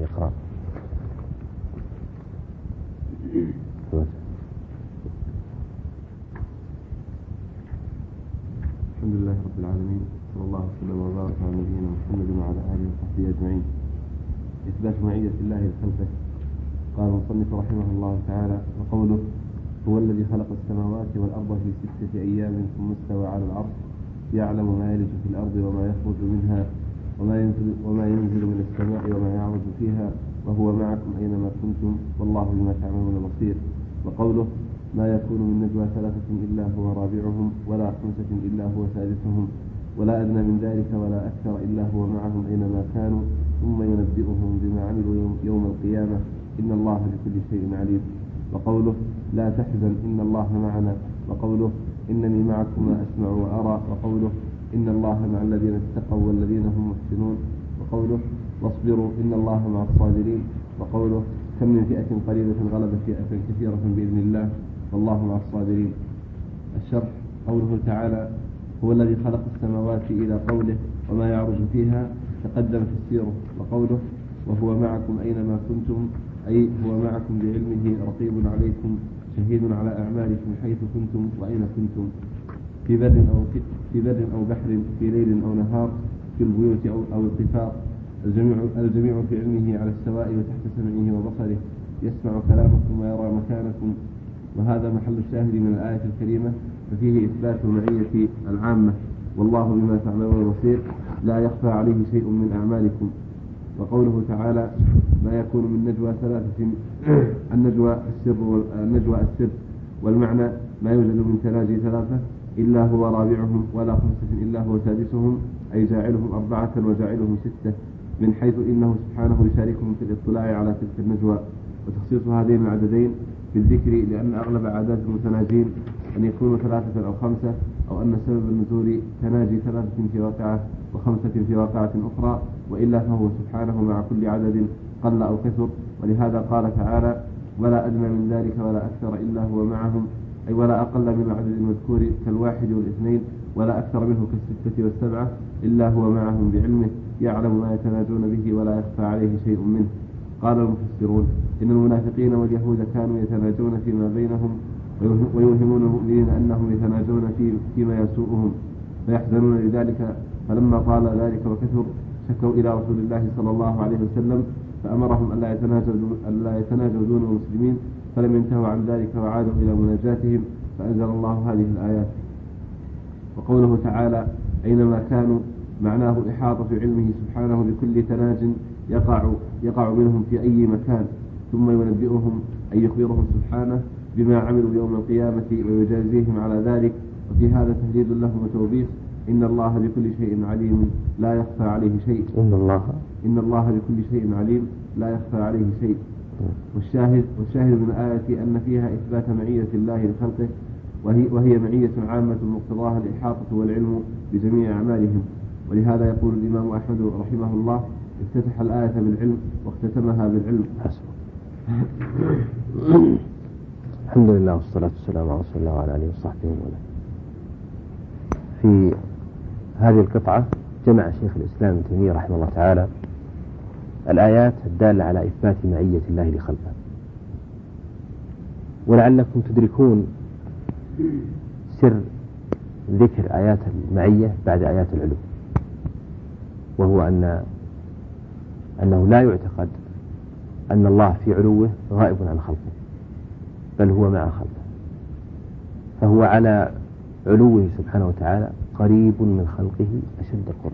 اقرأ. الحمد لله رب العالمين، صلى الله وسلم وبارك على نبينا محمد وعلى آله وصحبه أجمعين. إثبات معية الله لخلقه. قال المصنف رحمه الله تعالى: وقوله: هو الذي خلق السماوات والأرض في 6 أيام ثم استوى على العرش يعلم ما يلج في الأرض وما يخرج منها وما ينزل من السماء وما يعرج فيها وهو معكم أينما كنتم والله بما تعملون بصير. وقوله: ما يكون من نجوى 3 إلا هو رابعهم ولا 5 إلا هو سادسهم ولا أدنى من ذلك ولا أكثر إلا هو معهم أينما كانوا ثم ينبئهم بما عملوا يوم القيامة إن الله بكل شيء عليم. وقوله: لا تحزن إن الله معنا. وقوله: إنني معكما أسمع وأرى. وقوله: إن الله مع الذين اتقوا والذين هم محسنون. وقوله: واصبروا إن الله مع الصابرين. وقوله: كم من فئة قليلة غلبت فئة كثيرة بإذن الله والله مع الصابرين. الشرح: قوله تعالى: هو الذي خلق السماوات إلى قوله وما يعرج فيها تقدم تفسيره. وقوله: وهو معكم أينما كنتم، أي هو معكم بعلمه رقيب عليكم شهيد على أعمالكم حيث كنتم وأين كنتم، في بر أو بحر، في ليل أو نهار، في البيوت أو القفار، الجميع في علمه على السواء وتحت سمعه وبصره، يسمع كلامكم ويرى مكانكم. وهذا محل الشاهد من الآية الكريمة، ففيه إثبات المعية العامة، والله بما تعملون بصير، لا يخفى عليه شيء من أعمالكم. وقوله تعالى: ما يكون من نجوى 3، النجوى السر، والمعنى ما يوجد من تناجي 3 إلا هو رابعهم ولا 5 إلا هو سادسهم، أي جاعلهم 4 وجاعلهم 6، من حيث إنه سبحانه يشاركهم في الاطلاع على تلك النجوى. وتخصيص هذين العددين في الذكر لأن أغلب عادات المتناجين أن يكونوا 3 أو 5، أو أن سبب النزول تناجي 3 في واقعة و5 في واقعة أخرى، وإلا فهو سبحانه مع كل عدد قل أو كثر. ولهذا قال تعالى: ولا أدنى من ذلك ولا أكثر إلا هو معهم، أي ولا أقل من العدد المذكور كالواحد والاثنين، ولا أكثر منه كالستة والسبعة، إلا هو معهم بعلمه يعلم ما يتناجون به ولا يخفى عليه شيء منه. قال المفسرون: إن المنافقين واليهود كانوا يتناجون فيما بينهم ويوهمون المؤمنين أنهم يتناجون فيما يسوءهم فيحزنون لذلك، فلما طال ذلك وكثر شكوا إلى رسول الله صلى الله عليه وسلم فأمرهم ألا يتناجوا دون المسلمين، فلم ينتهوا عن ذلك وعادوا إلى مناجاتهم، فأنزل الله هذه الآيات. وقوله تعالى: أينما كانوا، معناه إحاطة علمه سبحانه بكل تناج يقع منهم في أي مكان، ثم ينبئهم أي يخبرهم سبحانه بما عملوا يوم القيامة ويجازيهم على ذلك. وفي هذا تهديد لهم وتوبيخ: إن الله بكل شيء عليم لا يخفى عليه شيء. إن الله بكل شيء عليم لا يخفى عليه شيء. والشاهد من الآية أن فيها إثبات معية الله لخلقه، وهي معية عامة مقتضاها الإحاطة والعلم بجميع أعمالهم. ولهذا يقول الإمام أحمد رحمه الله: افتتح الآية بالعلم واختتمها بالعلم. الحمد لله والصلاة والسلام على رسول الله وعلى آله وصحبه وسلم. في هذه القطعة جمع شيخ الإسلام ابن تيمية رحمه الله تعالى الآيات الدالة على إثبات معية الله لخلقه، ولعلكم تدركون سر ذكر آيات المعية بعد آيات العلو، وهو أنه لا يعتقد أن الله في علوه غائب عن خلقه، بل هو مع خلقه، فهو على علوه سبحانه وتعالى قريب من خلقه أشد القرب،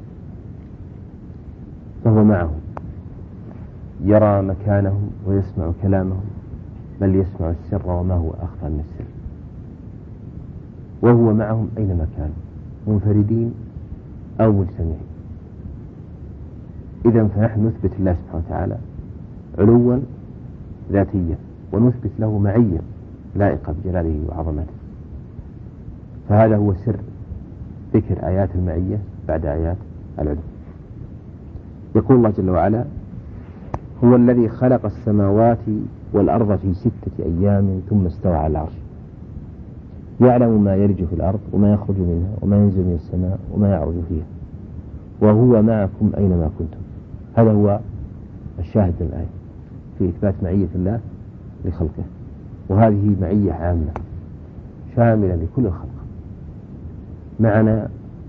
فهو معهم يرى مكانهم ويسمع كلامهم، بل يسمع السر وما هو أخفى من السر، وهو معهم أينما كانوا منفردين أو مجتمعين. إذن فنحن نثبت الله سبحانه وتعالى علوا ذاتيا، ونثبت له معية لائقة بجلاله وعظمته، فهذا هو سر ذكر آيات المعية بعد آيات العلو. يقول الله جل وعلا: هو الذي خلق السماوات والأرض في 6 أيام ثم استوى على العرش يعلم ما يلج في الأرض وما يخرج منها وما ينزل من السماء وما يعرج فيها وهو معكم أينما كنتم. هذا هو الشاهد من الآية في إثبات معية الله لخلقه، وهذه معية عامة شاملة لكل الخلق معنا،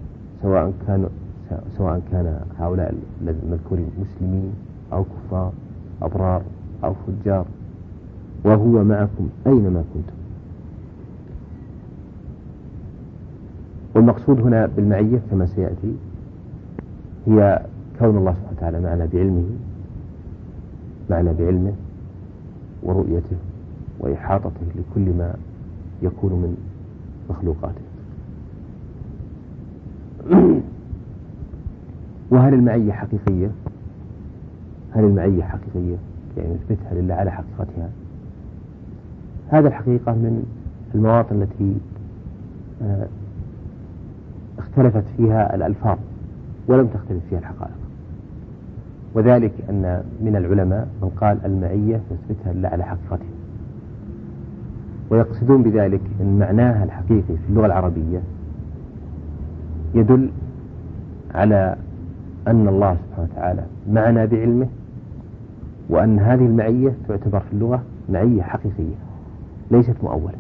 سواء كان هؤلاء المذكورين مسلمين أو كفار أبرار أو فجار، وهو معكم أينما كنتم. والمقصود هنا بالمعية كما سيأتي هي كون الله سبحانه وتعالى معنا بعلمه ورؤيته وإحاطته لكل ما يكون من مخلوقاته. وهل المعية حقيقية؟ يعني نثبتها لله على حقيقتها؟ هذا الحقيقة من المواطن التي اختلفت فيها الألفاظ ولم تختلف فيها الحقائق، وذلك أن من العلماء من قال المعية نثبتها لله على حقيقتها، ويقصدون بذلك أن معناها الحقيقي في اللغة العربية يدل على أن الله سبحانه وتعالى معنا بعلمه، وأن هذه المعية تعتبر في اللغة معية حقيقية ليست مؤولة.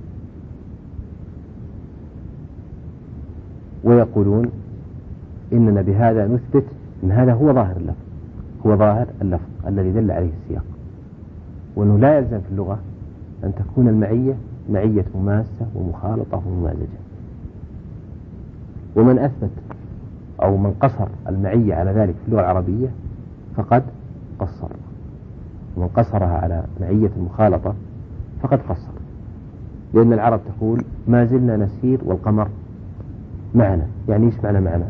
ويقولون إننا بهذا نثبت أن هذا هو ظاهر اللفظ الذي دل عليه السياق، وأنه لا يلزم في اللغة أن تكون المعية معية مماسة ومخالطة وممازجة. ومن أثبت أو من قصر المعية على ذلك في اللغة العربية فقد قصر، ومن قصرها على معية المخالطة فقد قصر، لأن العرب تقول ما زلنا نسير والقمر معنا. يعني إيش معنى معنا؟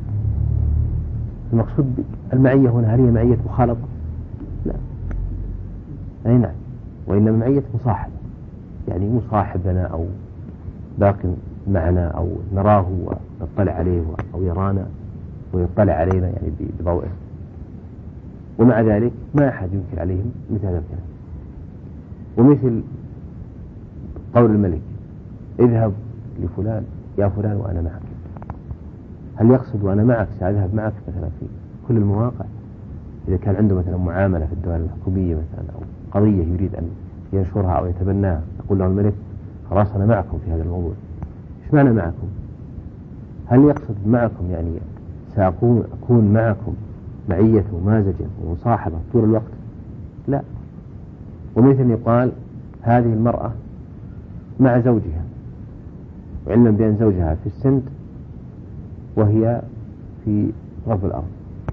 المقصود المعية هنا هل هي معية مخالطة؟ لا، أي نعم، وإنما معية مصاحبة، يعني مصاحب لنا أو باق معنا أو نراه ونطلع عليه أو يرانا ويطلع علينا يعني بضوئه. ومع ذلك ما أحد ينكر عليهم مثل هذا الكلام. ومثل قول الملك اذهب لفلان يا فلان وأنا معك، هل يقصد وأنا معك سأذهب معك مثلا في كل المواقع؟ إذا كان عنده مثلا معاملة في الدول الحكومية مثلا أو قضية يريد أن ينشرها أو يتبناها، يقول له الملك خلاص أنا معكم في هذا الموضوع. إيش معنى معكم؟ هل يقصد معكم يعني سأكون معكم معية ممازجة ومصاحبة طول الوقت؟ لا. ومثل يقال هذه المرأة مع زوجها، وعلما بأن زوجها في السند وهي في رب الأرض،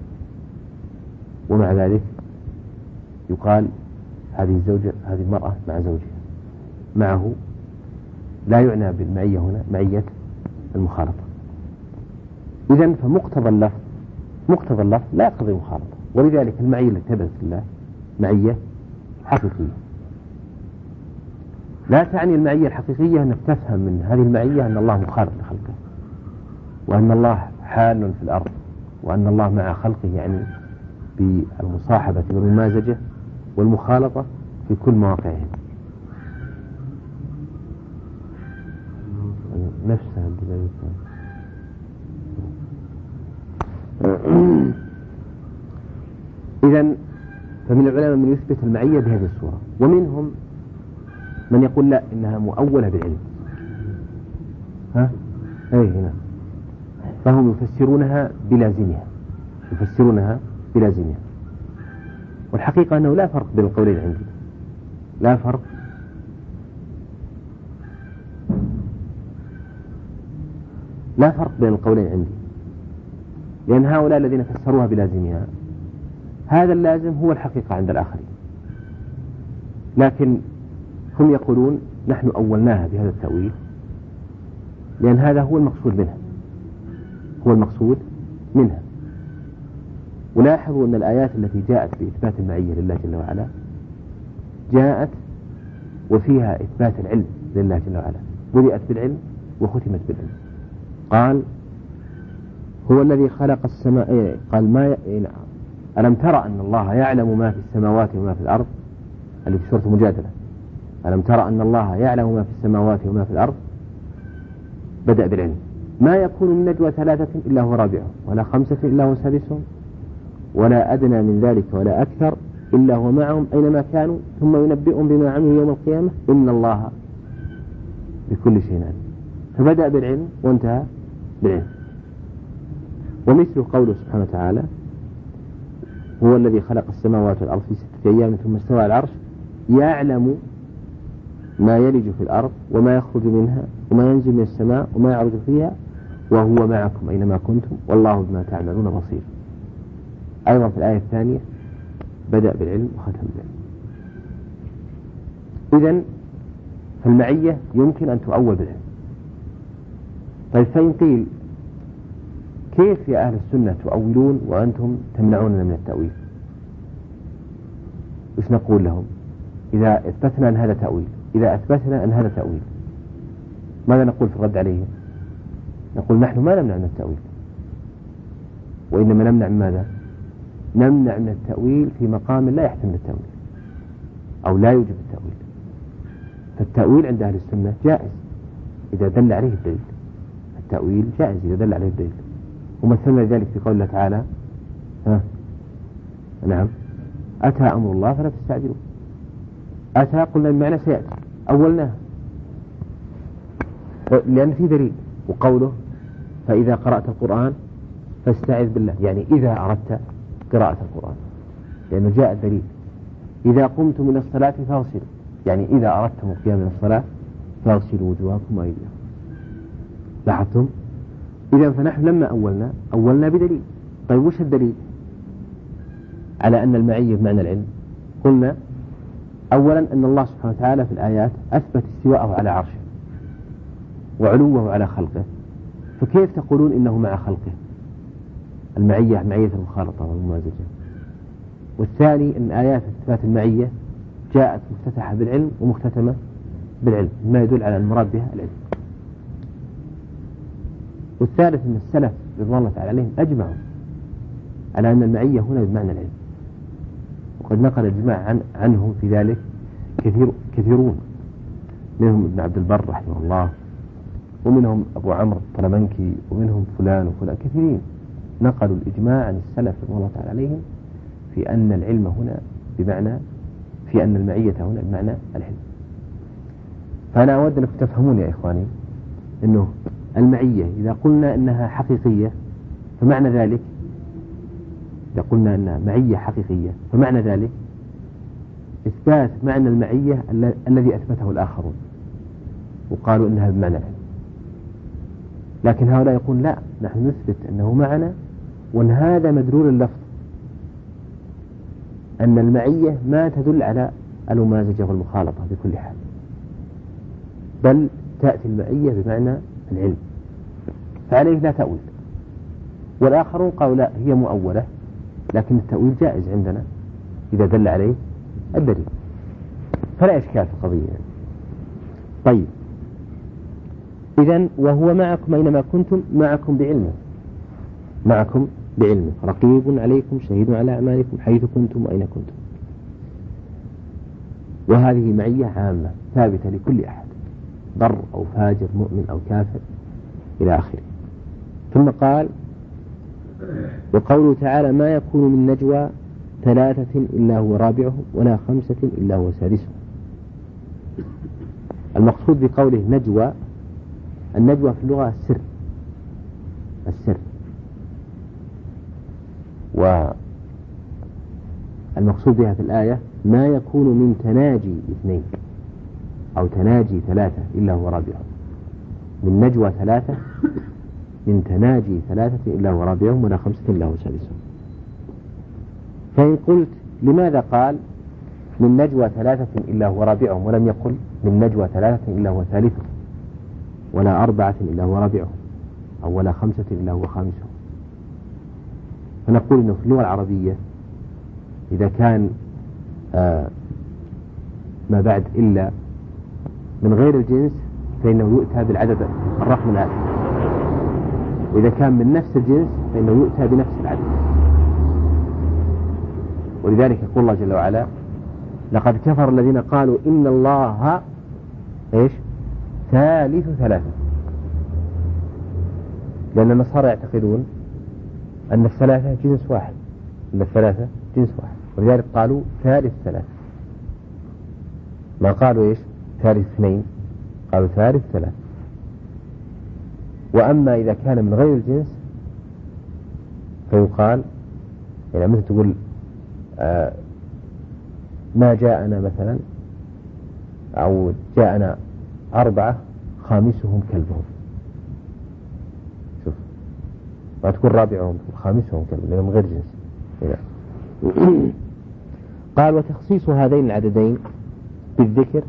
ومع ذلك يقال هذه المرأة مع زوجها معه، لا يعنى بالمعية هنا معية المخالطة. إذن فمقتضى اللفظ لا يقتضي مخالطة، ولذلك المعية التي ثبتت لله معية حقيقية. لا تعني المعية الحقيقية أنك تفهم من هذه المعية أن الله مخالط لخلقه، وأن الله حال في الأرض، وأن الله مع خلقه يعني بالمصاحبة والممازجة والمخالطة في كل مواقعهم نفسها. إذن فمن العلماء من يثبت المعية بهذه الصورة، ومنهم من يقول لا إنها مؤولة بالعلم. هنا فهم يفسرونها بلازمها. والحقيقة أنه لا فرق بين القولين عندي، لا فرق بين القولين عندي، لأن هؤلاء الذين فسروها بلازمها هذا اللازم هو الحقيقة عند الآخرين، لكن هم يقولون نحن أولناها بهذا التأويل لأن هذا هو المقصود منها. ولاحظوا أن الآيات التي جاءت بإثبات المعية لله جل وعلا جاءت وفيها إثبات العلم لله جل وعلا، بدأت بالعلم وختمت بالعلم. قال هو الذي خلق السماء، قال ألم ترى أن الله يعلم ما في السماوات وما في الأرض، اللي في سورة المجادلة، ألم ترى أن الله يعلم ما في السماوات وما في الأرض، بدأ بالعلم. ما يكون من نجوى ثلاثة إلا هو رابعهم ولا خمسة إلا هو سادسهم ولا أدنى من ذلك ولا أكثر إلا هو معهم أينما كانوا ثم ينبئهم بما عملوا يوم القيامة إن الله بكل شيء عليم. فبدأ بالعلم وانتهى بالعلم. ومثل قوله سبحانه وتعالى هو الذي خلق السماوات والأرض في 6 أيام ثم استوى على العرش يعلم ما يلج في الأرض وما يخرج منها وما ينزل من السماء وما يعرج فيها وهو معكم أينما كنتم والله بما تعملون بصير. أيضا في الآية الثانية بدأ بالعلم وختم بالعلم. إذن فالمعية يمكن أن تؤول بالعلم. طيب فإن قيل كيف يا أهل السنة تؤولون وأنتم تمنعوننا من التأويل؟ وش نقول لهم إذا أثبتنا أن هذا تأويل؟ إذا أثبتنا أن هذا تأويل ماذا نقول في الرد عليهم؟ نقول نحن ما نمنع من التأويل، وإنما نمنع من ماذا؟ نمنع من التأويل في مقام لا يحتمل التأويل أو لا يوجب التأويل. فالتأويل عند أهل السنة جائز إذا دل عليه الدليل. التأويل جائز إذا دل عليه الدليل. ومثلنا ذلك في قول الله تعالى نعم أتى أمر الله فلا تستعجلوا. أتى قلنا بمعنى سيأتي أولناها لأن في دليل. وقوله فإذا قرأت القرآن فاستعذ بالله يعني إذا أردت قراءة القرآن لأنه جاء الدليل. إذا قمتم من الصلاة فاغسلوا يعني إذا أردتم القيام من الصلاة فاغسلوا وجوهكم وأيديكم. لاحظتم؟ إذا فنحن لما أولنا بدليل. طيب وش الدليل على أن المعية بمعنى العلم؟ قلنا أولا أن الله سبحانه وتعالى في الآيات أثبت استواءه على عرشه وعلوه على خلقه، فكيف تقولون إنه مع خلقه؟ المعية معية المخالطة والممازجة. والثاني أن آيات إثبات المعية جاءت مفتتحة بالعلم ومختتمة بالعلم ما يدل على المراد بها العلم. والثالث أن السلف رضوان الله تعالى عليهم أجمعوا على أن المعية هنا بمعنى العلم، وقد نقل الإجماع عنهم في ذلك كثيرون، منهم ابن عبد البر رحمه الله، ومنهم أبو عمرو الطلمنكي، ومنهم فلان وفلان، كثيرين نقلوا الإجماع عن السلف رضوان الله تعالى عليهم في أن العلم هنا بمعنى في أن المعية هنا بمعنى العلم. فأنا أود أنكم تفهمون يا إخواني أنه المعية إذا قلنا أنها حقيقية فمعنى ذلك، إذا قلنا أنها معية حقيقية فمعنى ذلك إثبات معنى المعية الذي أثبته الآخرون وقالوا أنها بمعنى العلم. لكن هؤلاء يقول لا، نحن نثبت أنه معنا وأن هذا مدلول اللفظ، أن المعية ما تدل على الممازجة والمخالطة بكل حال، بل تأتي المعية بمعنى العلم، فعليه لا تأويل. والآخرون قالوا لا، هي مؤولة لكن التأويل جائز عندنا إذا دل عليه الدليل، فلا إشكال في القضية يعني. طيب إذن وهو معكم أينما كنتم معكم بعلمه رقيب عليكم شهيد على أعمالكم حيث كنتم وأين كنتم. وهذه معية عامة ثابتة لكل أحد، بر أو فاجر، مؤمن أو كافر إلى آخره. ثم قال وقوله تعالى ما يكون من نجوى 3 إلا هو رابعهم ولا 5 إلا هو سادسهم. المقصود بقوله نجوى، النجوى في اللغة السر، والمقصود بها في الآية ما يكون من تناجي 2 أو تناجي 3 إلا هو رابعهم، من نجوى 3 من تناجي 3 إلا هو رابعهم ولا 5 إلا هو سادسهم. فإن قلت لماذا قال من نجوى 3 إلا هو رابعهم ولم يقل من نجوى 3 إلا هو ثالثهم ولا 4 إلا هو رابعهم أو ولا 5 إلا هو خامسهم؟ فنقول إنه في اللغة العربية إذا كان ما بعد إلا من غير الجنس فإنه يؤتى بالعدد الرقم الآتي، وإذا كان من نفس الجنس فإنه يؤتى بنفس العدد. ولذلك يقول الله جل وعلا لقد كفر الذين قالوا إن الله ثالث 3، لأن النصارى يعتقدون أن الثلاثة جنس واحد إلا الثلاثة جنس واحد، ولذلك قالوا ثالث ثلاثة، ما قالوا إيش ثالث اثنين، قالوا ثالث ثلاثة. وأما إذا كان من غير الجنس فيقال يعني مثل تقول ما جاءنا مثلا، أو جاءنا 4 خامسهم كلبهم، شوف ما تكون رابعهم خامسهم كلبهم لأنهم غير جنس. قال وتخصيص هذين العددين بالذكر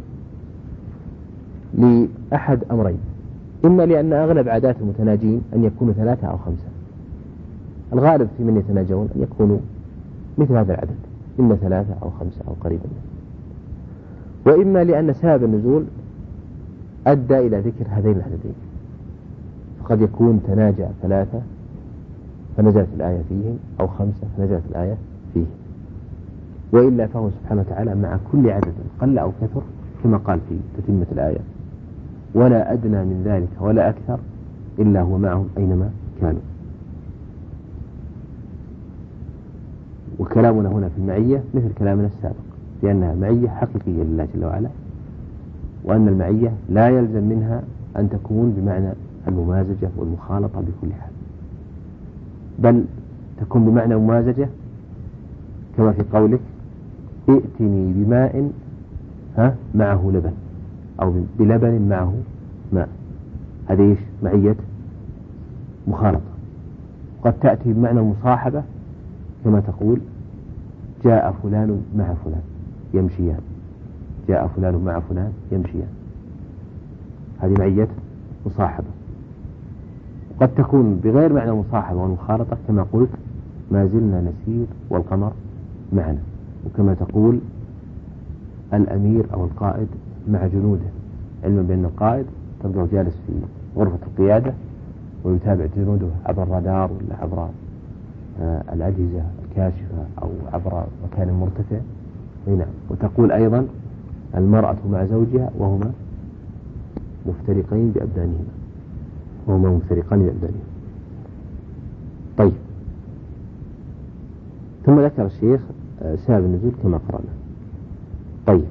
لأحد أمرين، إما لأن أغلب عادات المتناجين أن يكونوا 3 أو 5، الغالب في من يتناجون أن يكونوا مثل هذا العدد، إما 3 أو 5 أو قريبا منه، وإما لأن سبب النزول أدى إلى ذكر هذين العددين، فقد يكون تناجى 3 فنزلت الآية فيهم، أو 5 فنزلت الآية فيهم، وإلا فهو سبحانه وتعالى مع كل عدد قل أو كثر كما قال في تتمة الآية ولا أدنى من ذلك ولا أكثر إلا هو معهم أينما كانوا. وكلامنا هنا في المعية مثل كلامنا السابق، لأنها معية حقيقية لله جل وعلا، وأن المعية لا يلزم منها أن تكون بمعنى الممازجة والمخالطة بكل حال، بل تكون بمعنى ممازجة كما في قولك ائتني بماء معه لبن، أو بلبن معه ماء، هذه إيش معية مخالطة. قد تأتي بمعنى المصاحبة كما تقول جاء فلان مع فلان يمشيان، جاء فلان مع فلان يمشيان، هذه معية مصاحبة. وقد تكون بغير معنى المصاحبة والمخالطة كما قلت ما زلنا نسير والقمر معنا، وكما تقول الأمير أو القائد مع جنوده، علما بأن القائد تبقى جالس في غرفة القيادة ويتابع جنوده عبر الرادار ولا عبر الأجهزة الكاشفة أو عبر مكان مرتفع. نعم. وتقول أيضا المرأة مع زوجها وهما مفترقان بأبدانهما. طيب، ثم ذكر الشيخ سبب النزول كما قرأنا. طيب،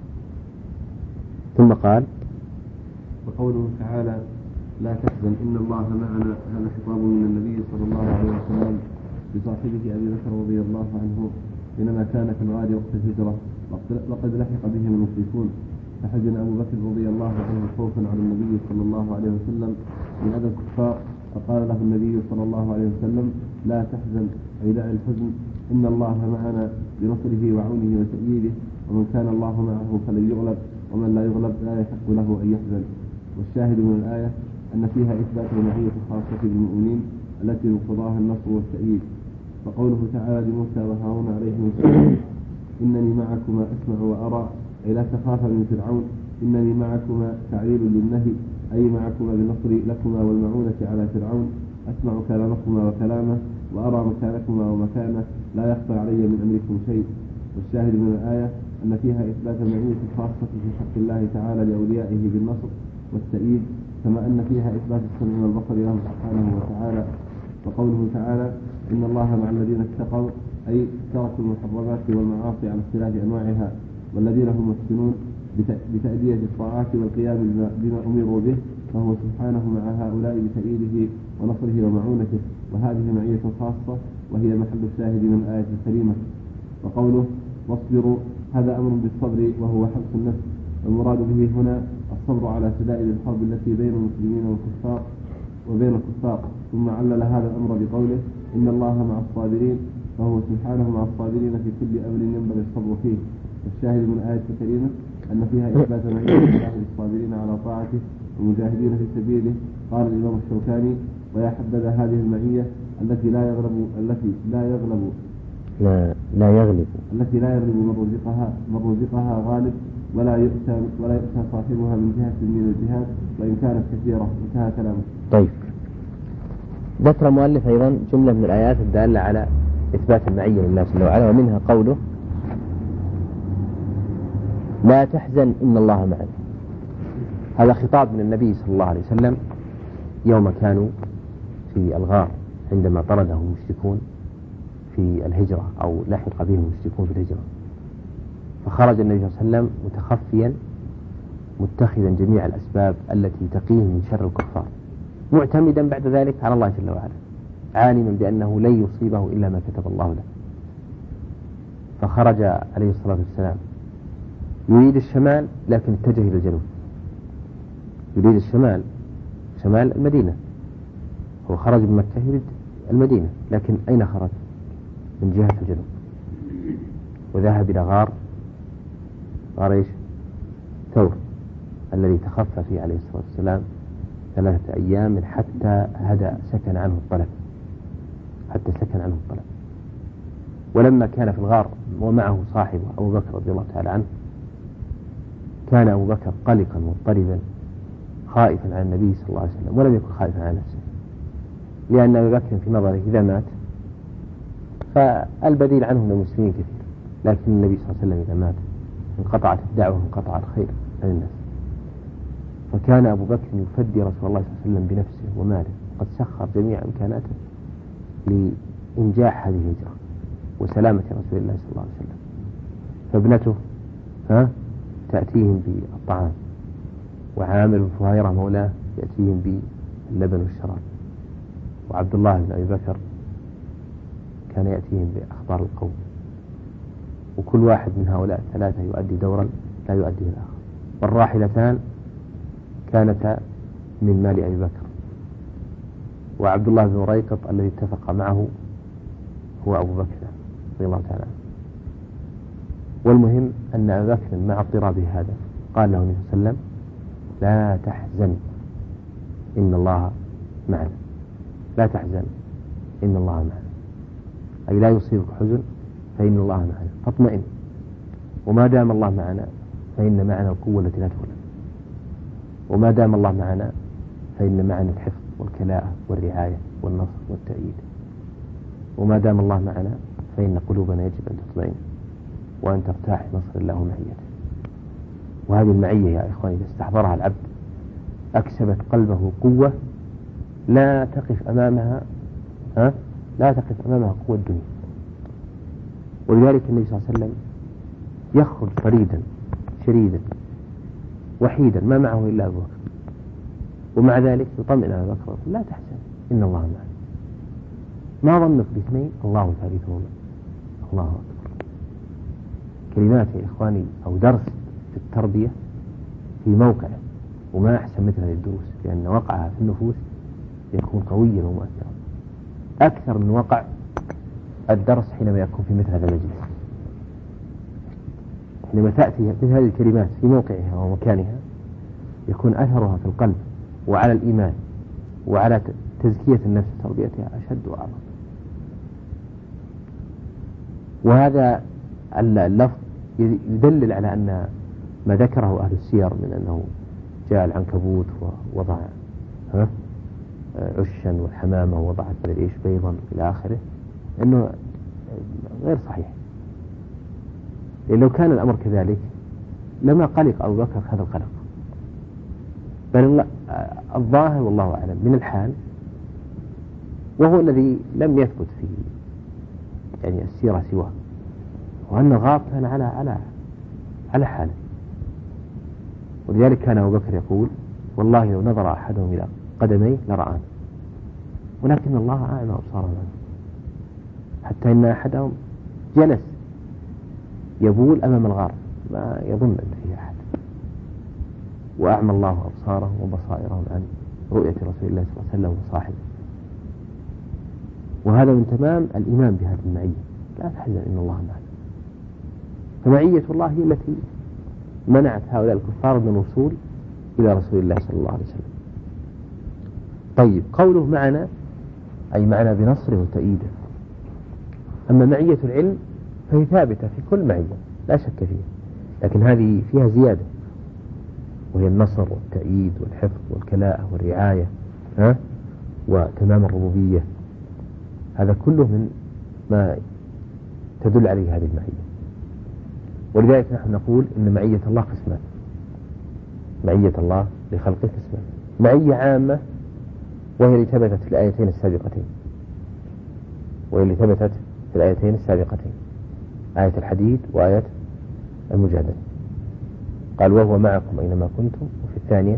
ثم قال وقوله تعالى لا تحزن إن الله معنا، هذا خطاب من النبي صلى الله عليه وسلم بصاحبه أبي بكر رضي الله عنه حينما كان في الغار وقت الهجرة، لقد لحق بهم المشركون، فحزن أبو بكر رضي الله عنه خوفا على النبي صلى الله عليه وسلم من أذى الكفار، فقال له النبي صلى الله عليه وسلم لا تحزن أي دع الحزن، إن الله معنا بنصره وعونه وتأييده، ومن كان الله معه فلن يغلب، ومن لا يغلب لا يحق له أن يحزن. والشاهد من الآية أن فيها إثبات المعية الخاصة بالمؤمنين التي مقتضاها النصر والتأييد. فقوله تعالى لموسى وهارون عليهم السلام إنني معكما أسمع وأرى، أي لا تخافا من فرعون، إنني معكما تعليل للنهي، أي معكما بالنصر لكما والمعونة على فرعون، أسمع كلامكما وكلامه، وأرى مكانكما ومكانه، لا يخفى علي من أمركم شيء. والشاهد من الآية أن فيها إثبات المعية الخاصة في حق الله تعالى لأوليائه بالنصر والتأييد، كما أن فيها إثبات السمع والبصر له سبحانه وتعالى. وقوله تعالى إن الله مع الذين اتقوا، أي تركوا المحرمات والمعاصي على اختلاف أنواعها، والذين هم محسنون بتأدية الطاعات والقيام بما أمروا به، فهو سبحانه مع هؤلاء بتأييده ونصره ومعونته، وهذه معية خاصة وهي محل الشاهد من الآية الكريمة. وقوله واصبروا، هذا أمر بالصبر وهو حبس النفس، والمراد به هنا الصبر على شدائد الحرب التي بين المسلمين والكفار وبين الكفار. ثم علل هذا الأمر بقوله إن الله مع الصابرين، فهو سبحانه مع الصابرين في كل أمر ينبغي الصبر فيه. والشاهد من الآية الكريمة أن فيها إثبات معية الله للصابرين على طاعته والمجاهدين في سبيله. قال الإمام الشوكاني ويا حبذا هذه المعية التي لا يغلب من رزقها غالب، ولا يؤتى صاحبها من جهة من الجهات وإن كانت كثيرة. انتهى كلامه. طيب، ذكر المؤلف أيضا جملة من الآيات الدالة على إثبات المعية لله جل وعلا، ومنها قوله لا تحزن إن الله معنا. هذا خطاب من النبي صلى الله عليه وسلم يوم كانوا في الغار عندما طرده المشركون في الهجرة أو لحق بهم المشركون في الهجرة، فخرج النبي صلى الله عليه وسلم متخفيا متخذا جميع الأسباب التي تقيه من شر الكفار، معتمدا بعد ذلك على الله جل وعلا، عالما بأنه لن يصيبه إلا ما كتب الله له. فخرج عليه الصلاة والسلام يريد الشمال لكن اتجه إلى الجنوب، يريد الشمال، شمال المدينة، هو خرج من مكة يريد المدينة، لكن أين خرج؟ من جهة الجنوب، وذهب إلى غار إيش؟ ثور، الذي تخفى فيه عليه الصلاة والسلام 3 أيام حتى سكن عنه الطلب، ولما كان في الغار ومعه صاحبه أبو بكر رضي الله تعالى عنه، كان أبو بكر قلقا مضطربا خائفا عن النبي صلى الله عليه وسلم، ولم يكن خائفا عن نفسه، لأن أبو بكر في نظره إذا مات فالبديل عنه من المسلمين كثير، لكن النبي صلى الله عليه وسلم إذا مات انقطعت الدعوة وانقطع الخير عن الناس. فكان أبو بكر يفدي رسول الله صلى الله عليه وسلم بنفسه وماله، قد سخر جميع إمكاناته لإنجاح هذه الهجرة وسلامة رسول الله صلى الله عليه وسلم. فابنته تأتيهم بالطعام، وعامل فهيرة مولاه يأتيهم باللبن والشراب، وعبد الله بن أبي بكر كان يأتيهم بأخبار القوم، وكل واحد من هؤلاء الثلاثة يؤدي دورا لا يؤديه الآخر. والراحلتان كانتا من مال أبي بكر، وعبد الله بن ريقط الذي اتفق معه هو أبو بكر رضي الله تعالى عنه. والمهم أن أبا بكر مع اضطرابه هذا قال له النبي صلى الله عليه وسلم: لا تحزن إن الله معنا، لا تحزن إن الله معنا، أي لا يصيبك حزن فإن الله معنا، فاطمئن، وما دام الله معنا فإن معنا القوة التي لا تغلب، وما دام الله معنا فإن معنا الحفظ والكلاءة والرعاية والنصر والتأييد، وما دام الله معنا فإن قلوبنا يجب أن تطمئن وأن ترتاح نصر الله ومعيته. وهذه المعية يا إخواني إذا استحضرها العبد أكسبت قلبه قوة لا تقف أمامها قوة الدنيا. ولذلك النبي صلى الله عليه وسلم يخرج فريدا شريدا وحيدا ما معه إلا أبو بكر، ومع ذلك يطمئن أبو بكر ويقول: لا تحزن إن الله معنا، ما ظنك باثنين الله ثالثهما، الله أكبر. كلمات يا إخواني أو درس في التربية في موقعه، وما أحسن مثل هذه الدروس، لأن وقعها في النفوس يكون قويا ومؤثرا أكثر من وقع الدرس حينما يكون في مثل هذا المجلس. حينما تأتي مثل هذه الكلمات في موقعها ومكانها يكون أثرها في القلب وعلى الإيمان وعلى تزكية النفس وتربيتها أشد وأعظم. وهذا اللفظ يدلل على أن ما ذكره أهل السير من أنه جاء العنكبوت ووضع عشا والحمامة ووضعت بالعيش بيضا إلى آخره، أنه غير صحيح. لأن لو كان الأمر كذلك لما قلق أبو بكر هذا القلق، بل الظاهر والله أعلم من الحال، وهو الذي لم يثبت في يعني السيرة سواه، وأن الغار كان على حاله. ولذلك كان أبو بكر يقول: والله لو نظر أحدهم إلى قدميه لرآن، ولكن الله أعمى أبصارنا، حتى إن أحدهم جلس يبول أمام الغار ما يظن أن فيه أحد، وأعمى الله أبصارهم وبصائرهم عن رؤية رسول الله صلى الله عليه وسلم وصاحبه. وهذا من تمام الإيمان بهذه المعية، لا تحزن إن الله معنا. فمعية الله هي التي منعت هؤلاء الكفار من الوصول إلى رسول الله صلى الله عليه وسلم. طيب، قوله معنا أي معنا بنصره وتأييده. أما معية العلم فهي ثابتة في كل معية لا شك فيها، لكن هذه فيها زيادة، وهي النصر والتأييد والحفظ والكلاءة والرعاية وتمام الربوبية. هذا كله من ما تدل عليه هذه المعية. ولذلك نحن نقول إن معية الله قسمان: معية الله لخلقه قسمان، معية عامة وهي اللي ثبتت في الآيتين السابقتين، وهي اللي ثبتت في الآيتين السابقتين، آية الحديد وآية المجادلة. قال وهو معكم أينما كنتم، وفي الثانية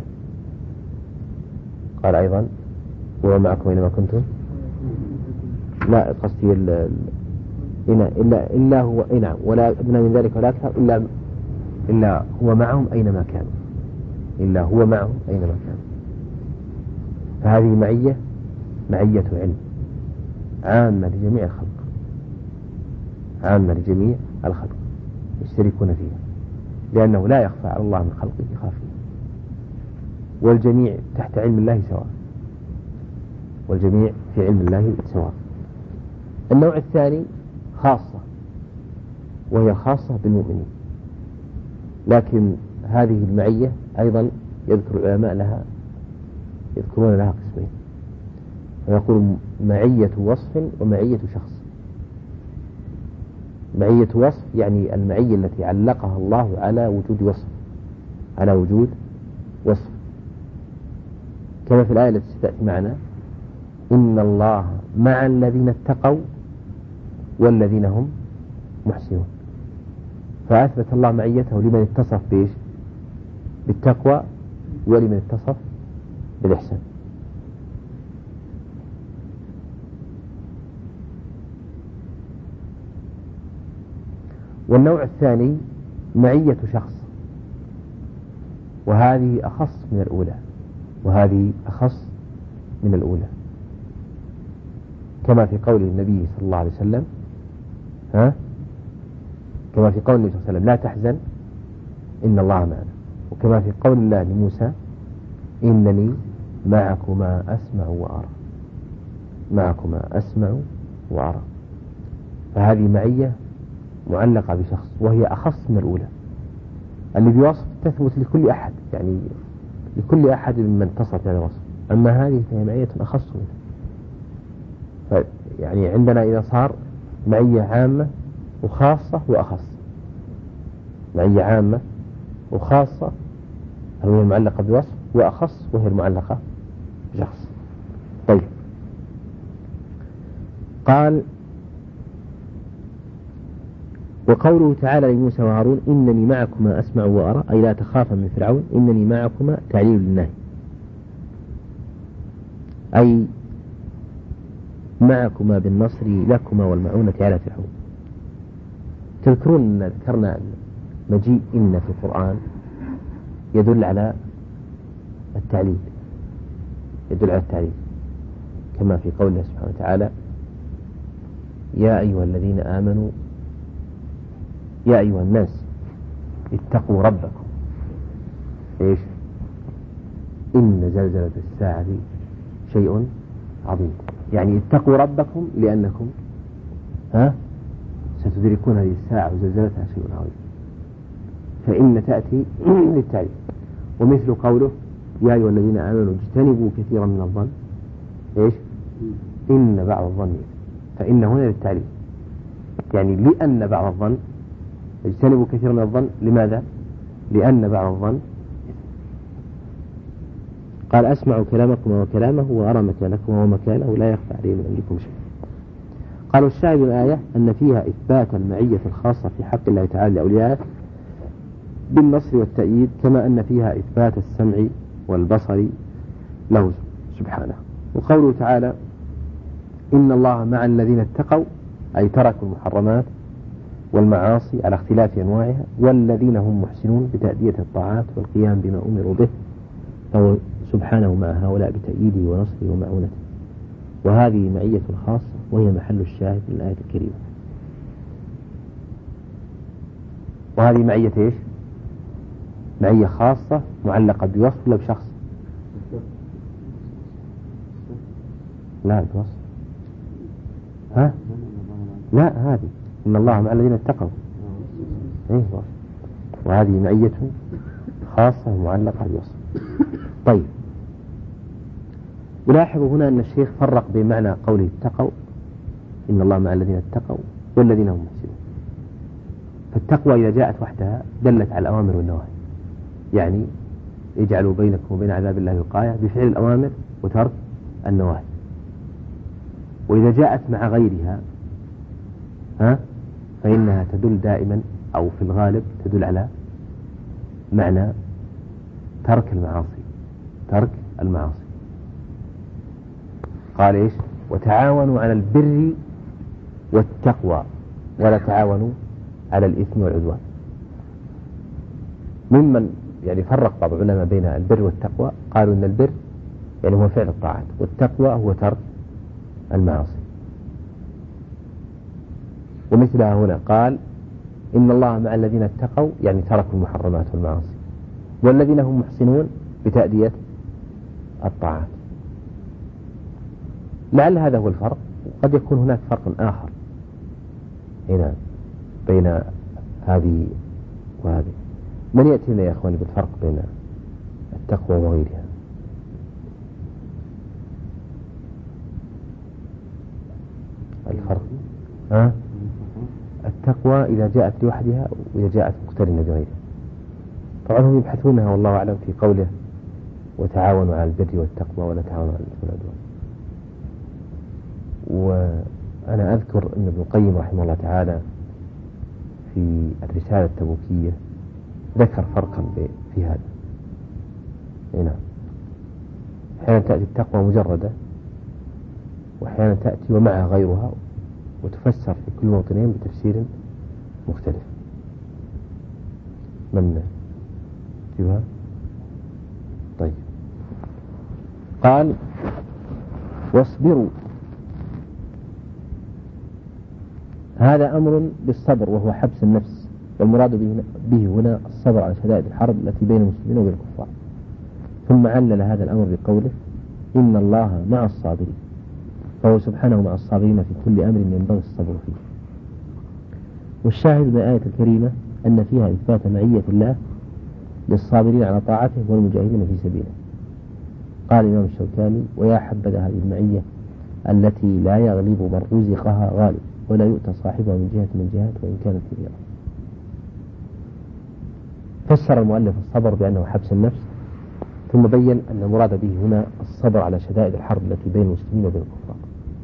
قال أيضا وهو معكم أينما كنتم، لا قصدي إلا هو نعم ولا أدنى من ذلك ولا أكثر إلا هو معهم أينما كانوا، إلا هو معهم أينما كانوا. فهذه معية علم عامة لجميع الخلق، عامة لجميع الخلق يشتركون فيها، لأنه لا يخفى على الله من خلقه خافية، والجميع تحت علم الله سواء، والجميع في علم الله سواء. النوع الثاني خاصة، وهي خاصة بالمؤمنين، لكن هذه المعية أيضا يذكر العلماء يذكرون لها قسمين، ويقول معية وصف ومعية شخص. معية وصف يعني المعية التي علقها الله على وجود وصف، على وجود وصف، كما في الآية التي ستأتي معنا إن الله مع الذين اتقوا والذين هم محسنون. فأثبت الله معيته لمن اتصف بإيش؟ بالتقوى، ولمن اتصف بالإحسان. والنوع الثاني معية شخص، وهذه أخص من الأولى، وهذه أخص من الأولى، كما في قول النبي صلى الله عليه وسلم كما في قول النبي صلى الله عليه وسلم لا تحزن إن الله معنا، وكما في قول الله لموسى إنني معكما أسمع وأرى، معكما أسمع وأرى. فهذه معية معلقة بشخص، وهي أخص من الأولى. اللي بوصف تثبت لكل أحد، يعني لكل أحد ممن اتصف هذا الوصف، أما هذه فهي معية أخص منها. يعني عندنا إذا صار معية عامة وخاصة وأخص، معية عامة وخاصة وهي المعلقة بوصف، وأخص وهي المعلقة بشخص. طيب، قال وقوله تعالى لموسى وهارون إنني معكما أسمع وأرى، أي لا تخافا من فرعون، إنني معكما تعليل للنهي، أي معكما بالنصر لكما والمعونة على فرعون. تذكرون أن ذكرنا مجيء إن في القرآن يدل على التعليل، يدل على التعليل، كما في قوله سبحانه وتعالى يا أيها الذين آمنوا يا أيها الناس اتقوا ربكم إيش إن زلزلة الساعة شيء عظيم. يعني اتقوا ربكم لأنكم ستدركون هذه الساعة وزلزلتها شيء عظيم، فإن تأتي للتعليم. ومثل قوله يا أيها الذين آمنوا اجتنبوا كثيرا من الظن إيش إن بعض الظن، فإن هنا للتعليم، يعني لأن بعض الظن، اجتنبوا كثيرا من الظن، لماذا؟ لأن بعض الظن. قال أسمع كلامكم وكلامه وأرى مكانكم ومكانه لا يخفى عليه من عندكم شيء. قالوا الشاهد الآية أن فيها إثبات المعية الخاصة في حق الله تعالى لأوليائه بالنصر والتأييد، كما أن فيها إثبات السمع والبصر له سبحانه. وقوله تعالى إن الله مع الذين اتقوا، أي تركوا المحرمات والمعاصي على اختلاف أنواعها، والذين هم محسنون بتأدية الطاعات والقيام بما أمروا به، فهو سبحانه مع هؤلاء بتأييده ونصره ومعونته. وهذه معية خاصة، وهي محل الشاهد من الآية الكريمة. وهذه معية إيش؟ معية خاصة معلقة بوصف ولا بشخص؟ لا بوصف. لا، هذه إن الله مع الذين اتقوا، وهذه معية خاصة معلقة بوصف. طيب، ولاحظوا هنا أن الشيخ فرق بين معنى قوله اتقوا إن الله مع الذين اتقوا والذين هم محسنون. فالتقوى إذا جاءت وحدها دلت على الأوامر والنواهي، يعني اجعلوا بينكم وبين عذاب الله وقاية بفعل الأوامر وترك النواهي. وإذا جاءت مع غيرها فإنها تدل دائما أو في الغالب تدل على معنى ترك المعاصي. قال إيش؟ وتعاونوا على البر والتقوى ولا تعاونوا على الإثم والعدوان. ممن يعني فرق بعض العلماء بين البر والتقوى، قالوا إن البر يعني هو فعل الطاعات، والتقوى هو ترك المعاصي. ومثلها هنا قال إن الله مع الذين اتقوا، يعني تركوا المحرمات والمعاصي، والذين هم محسنون بتأدية الطاعات. لعل هذا هو الفرق، وقد يكون هناك فرق آخر هنا بين هذه وهذه. من يأتينا يا أخواني بالفرق بين التقوى وغيرها؟ الفرق التقوى إذا جاءت لوحدها وإذا جاءت مقترنة بغيرها. طبعا هم يبحثونها والله أعلم في قوله وتعاونوا على البر والتقوى ولا تعاونوا على الإثم والعدوان. وأنا أذكر أن ابن القيم رحمه الله تعالى في الرسالة التبوكية ذكر فرقا في هذا. نعم، أحيانا تأتي التقوى مجردة، وأحيانا تأتي ومعها غيرها، وتفسر في كل موطنين بتفسير مختلف. من جوها؟ طيب، قال واصبروا. هذا أمر بالصبر وهو حبس النفس، والمراد به هنا الصبر على شدائد الحرب التي بين المسلمين وبين الكفار. ثم علل هذا الأمر بقوله إن الله مع الصابرين، فهو سبحانه مع الصابرين في كل أمر ينبغي الصبر فيه. والشاهد من الآية الكريمة أن فيها إثبات معية الله للصابرين على طاعته والمجاهدين في سبيله. قال الإمام الشوكاني ويا حبذا هذه المعية التي لا يغلب من رزقها غالب، ولا يؤتى صاحبها من جهات وإن كانت كبيرة. فسر المؤلف الصبر بأنه حبس النفس، ثم بين أن المراد به هنا الصبر على شدائد الحرب التي بين المسلمين وبين الكفار.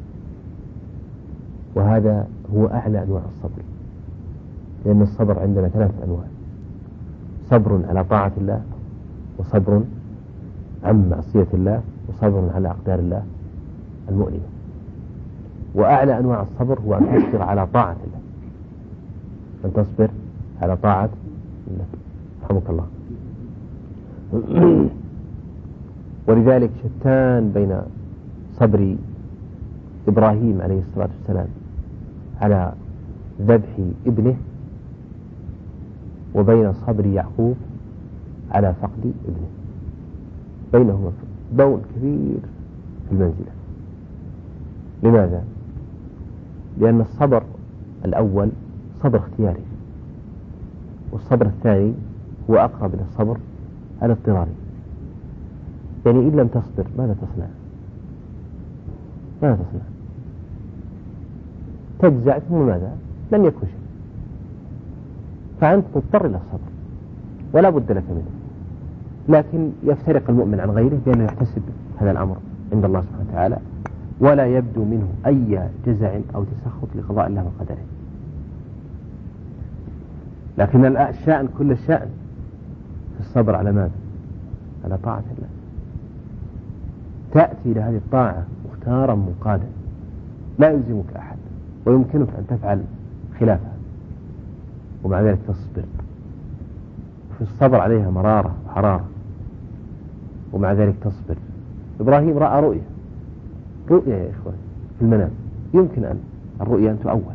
وهذا هو أعلى أنواع الصبر، لأن الصبر عندنا 3 أنواع: صبر على طاعة الله، وصبر عن معصية الله، وصبر على أقدار الله المؤلمة. وأعلى أنواع الصبر هو أن تصبر على طاعة الله، أن تصبر على طاعة الله. رحمك الله. ولذلك شتان بين صبر إبراهيم عليه الصلاة والسلام على ذبح ابنه وبين صبر يعقوب على فقد ابنه. بينهما بون كبير في المنزلة. لماذا؟ لأن الصبر الأول صبر اختياري، والصبر الثاني هو أقرب إلى الصبر الاضطراري. يعني إن لم تصبر ماذا تصنع؟ تجزع ثم ماذا؟ لم يكن شيء. فأنت مضطر إلى الصبر ولا بد لك منه. لكن يفترق المؤمن عن غيره بأنه يحتسب هذا الأمر عند الله سبحانه وتعالى، ولا يبدو منه أي جزع أو تسخط لقضاء الله وقدره. لكن الشأن كل الشأن في الصبر على ماذا؟ على طاعة الله. تأتي إلى هذه الطاعة مختارا منقادا، لا يلزمك أحد، ويمكنك أن تفعل خلافها، ومع ذلك تصبر. في الصبر عليها مرارة وحرارة، ومع ذلك تصبر. إبراهيم رأى رؤيا يا إخوان في المنام، يمكن أن الرؤيا أن تؤول،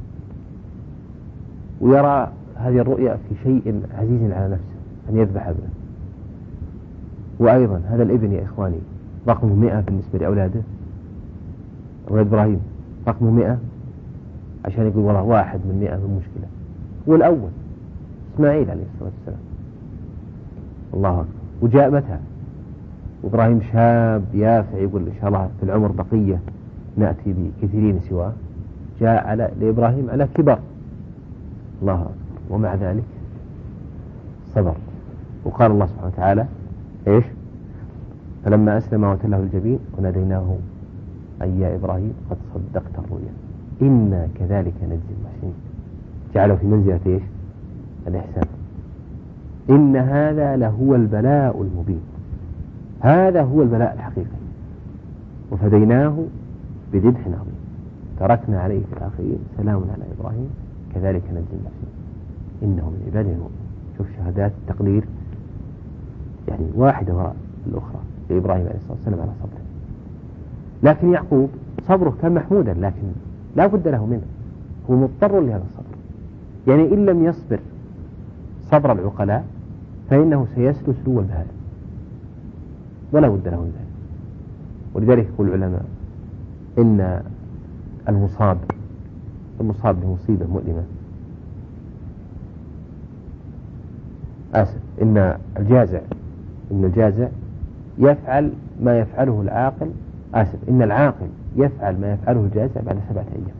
ويرى هذه الرؤيا في شيء عزيز على نفسه أن يذبح ابنه. وأيضا هذا الابن يا إخواني رقمه 100 بالنسبة لأولاده. أولاد إبراهيم رقمه 100 عشان يقول والله 1 من 100 من مشكلة. والأول إسماعيل عليه الصلاة والسلام. الله أكبر. وجاء متى؟ وإبراهيم شاب يافع، يقول إن شاء الله في العمر بقية نأتي بكثيرين سواه. جاء لإبراهيم على كبر. الله أكبر. ومع ذلك صبر. وقال الله سبحانه وتعالى إيش؟ فلما أسلم وتله الجبين وناديناه أي يا إبراهيم قد صدقت الرؤيا. إنا كذلك نجزي المحسنين، جعله في منزلة إيش؟ الإحسان. إن هذا لهو البلاء المبين، هذا هو البلاء الحقيقي. وفديناه بذبح عظيم تركنا عليه في الآخرين سلام على إبراهيم كذلك نجزي المحسنين إنه من عبادنا المؤمنين. شوف شهادات التقدير يعني واحدة وراء الأخرى لإبراهيم عليه الصلاة والسلام على صبره. لكن يعقوب صبره كان محمودا، لكن لا بد له منه، هو مضطر لهذا الصبر. يعني إن لم يصبر صبر العقلاء فإنه سيسلو سلو البهائم، ولا بد له من ذلك. ولذلك يقول العلماء إن المصاب بمصيبة مؤلمة، إن الجازع يفعل ما يفعله العاقل، إن العاقل يفعل ما يفعله الجازع بعد 7 أيام.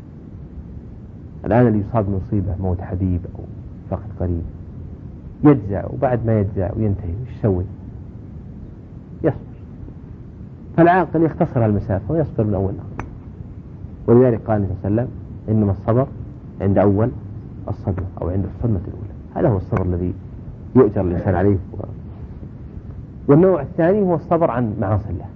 الآن اللي يصاب بمصيبة موت حبيب أو فقد قريب يجزع، وبعد ما يجزع وينتهي وش يسوي؟ يصبر. فالعاقل يختصر المسافة ويصبر من أول نهار. ولذلك قال النبي صلى الله عليه وسلم إنما الصبر عند أول الصدمة أو عند الصدمة الأولى. هذا هو الصبر الذي يؤجر الإنسان عليه. والنوع الثاني هو الصبر عن معاصي الله،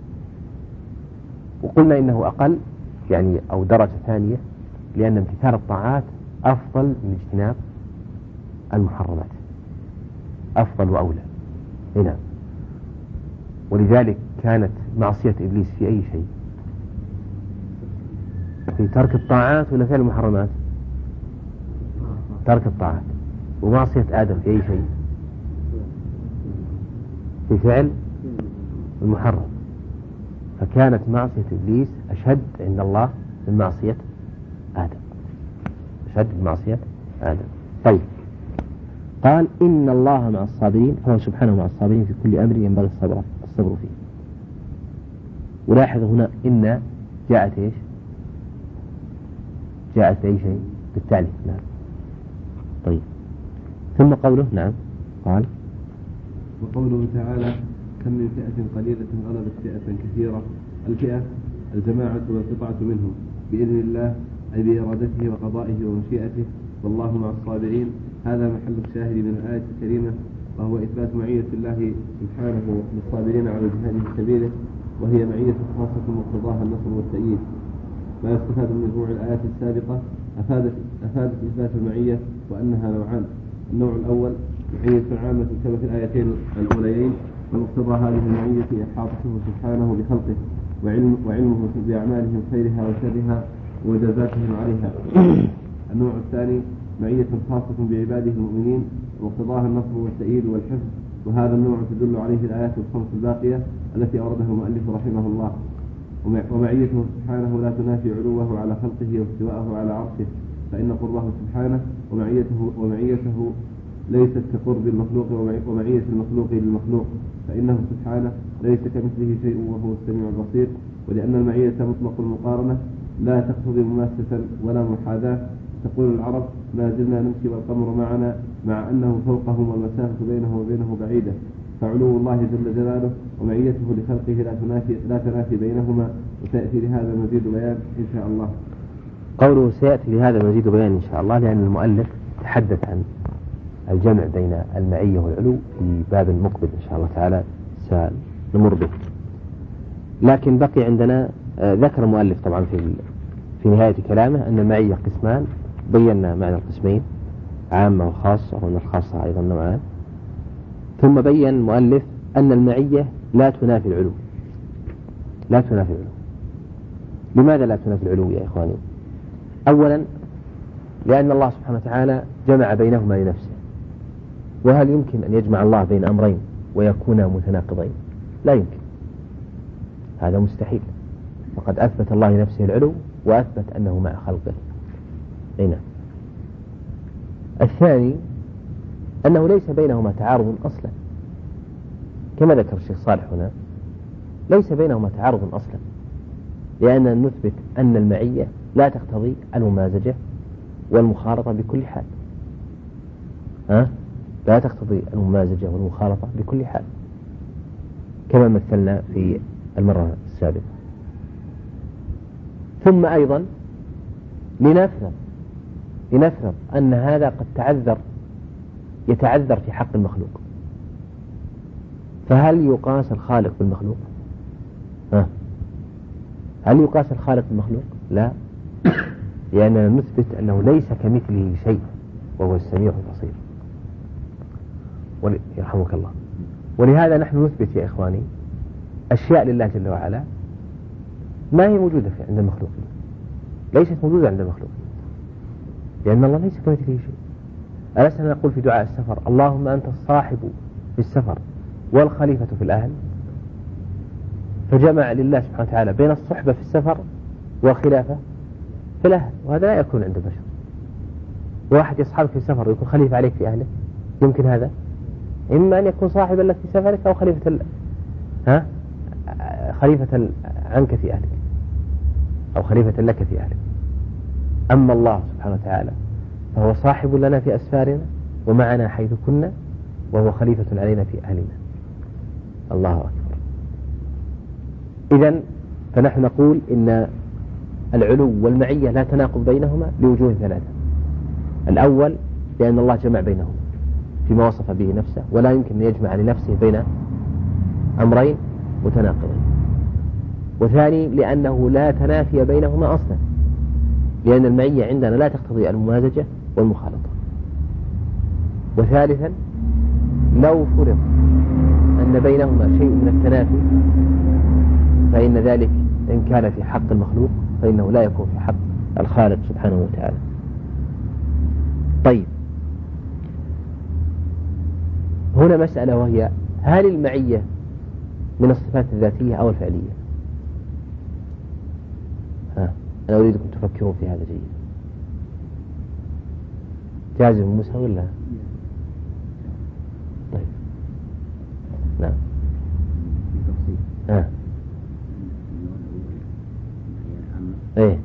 وقلنا إنه أقل يعني أو درجة ثانية، لأن امتثال الطاعات أفضل من اجتناب المحرمات، أفضل وأولى. هنا ولذلك كانت معصية إبليس في أي شيء؟ في ترك الطاعات ولا فعل المحرمات؟ ترك الطاعات. ومعصية آدم في أي شيء؟ في فعل المحرم. فكانت معصية إبليس أشد عند الله من معصية آدم، أشد من معصية آدم. طيب، قال إن الله مع الصابرين، فهو سبحانه مع الصابرين في كل أمر ينبغي الصبر فيه. ولاحظ هنا إن جاءت إيش؟ جاءت أي شيء بالتالي. نعم. طيب، ثم قوله نعم قال وقوله تعالى كم من فئة قليلة غلبت فئة كثيرة. الفئة الجماعة والقطعة منهم بإذن الله، أي بإرادته وقضائه ومشيئته، والله مع الصابرين. هذا محل الشاهد من الآية الكريمة، وهو إثبات معية الله سبحانه للصابرين على الجهاد في سبيله، وهي معية خاصة مقتضاها النصر والتأييد. ما يستفاد من مجموع الآيات السابقة أفادت إثبات المعية، وأنها نوعان. النوع الأول معية عامة كما في الآيتين الأوليين، ومقتضى هذه المعية إحاطته سبحانه بخلقه وعلمه بأعمالهم خيرها وشرها وجزاتهم عليها. النوع الثاني معية خاصة بعباده المؤمنين، ومقتضاها النصر والتأييد والحفظ، وهذا النوع تدل عليه الآيات الخمس الباقية التي أوردها المؤلف رحمه الله. ومعيته سبحانه لا تنافي علوه على خلقه واستواءه على عرشه، فإن قربه سبحانه ومعيته ليست كقرب المخلوق ومعية المخلوق للمخلوق، فإنه سبحانه ليس كمثله شيء وهو السميع البصير. ولأن المعية مطلق المقارنة لا تقتضي مماثلة ولا محاذاة. تقول العرب ما زلنا نمشي والقمر معنا، مع أنه فوقهم والمسافة بينه وبينه بعيدة. فعلو الله جل جلاله ومعيته لخلقه لا تنافي بينهما، وسيأتي لهذا مزيد بيان إن شاء الله. قوله سيأتي لهذا مزيد بيان إن شاء الله، لأن المؤلف تحدث عن الجمع بين المعية والعلو في باب مقبل إن شاء الله تعالى سنمر به. لكن بقي عندنا ذكر المؤلف طبعا في نهاية كلامه أن المعية قسمان، بينا معنى القسمين عامة وخاصة، وأن الخاصة أيضا نوعان. ثم بين المؤلف أن المعية لا تنافي العلو. لا تنافي العلو. لماذا لا تنافي العلو يا إخواني؟ أولا لأن الله سبحانه وتعالى جمع بينهما لنفسه، وهل يمكن أن يجمع الله بين أمرين ويكونا متناقضين؟ لا يمكن، هذا مستحيل. وقد أثبت الله لنفسه العلو وأثبت أنه مع خلقه. هنا الثاني أنه ليس بينهما تعارض أصلا، كما ذكر الشيخ صالح هنا ليس بينهما تعارض أصلا، لأننا نثبت أن المعية لا تقتضي الممازجة والمخالطة بكل حال. لا تقتضي الممازجة والمخالطة بكل حال كما مثلنا في المرة السابقة. ثم أيضا لنفرض أن هذا قد يتعذر في حق المخلوق، فهل يقاس الخالق بالمخلوق؟ هل يقاس الخالق بالمخلوق؟ لا، لأننا نثبت أنه ليس كمثله شيء وهو السميع البصير. يرحمك الله. ولهذا نحن نثبت يا إخواني أشياء لله جل وعلا ما هي موجودة عند المخلوقين، ليست موجودة عند المخلوقين، لأن الله ليس كمثله شيء. ألسنا نقول في دعاء السفر: اللهم أنت الصاحب في السفر والخليفة في الأهل، فجمع لله سبحانه وتعالى بين الصحبة في السفر والخلافة في الأهل، وهذا لا يكون عند البشر. واحد يصحبك في السفر ويكون خليفة عليك في أهله، يمكن هذا؟ إما أن يكون صاحبا لك في سفرك أو خليفة عنك في أهلك، أو خليفة لك في أهلك. أما الله سبحانه وتعالى فهو صاحب لنا في أسفارنا ومعنا حيث كنا، وهو خليفة علينا في أهلنا. الله أكبر. إذن فنحن نقول إن العلو والمعية لا تناقض بينهما لوجوه ثلاثة. الأول لأن الله جمع بينهما فيما وصف به نفسه، ولا يمكن أن يجمع لنفسه بين أمرين متناقضين. وثاني لأنه لا تنافي بينهما أصلا، لأن المعية عندنا لا تقتضي الممازجة والمخالطة. وثالثا لو فرض أن بينهما شيء من التنافي فإن ذلك إن كان في حق المخلوق فإنه لا يكون في حق الخالق سبحانه وتعالى. طيب، هنا مسألة، وهي: هل المعية من الصفات الذاتية أو الفعلية؟ أنا أريدكم تفكروا في هذا جيدا. جازم موسى ولا؟ طيب، نعم. إيه،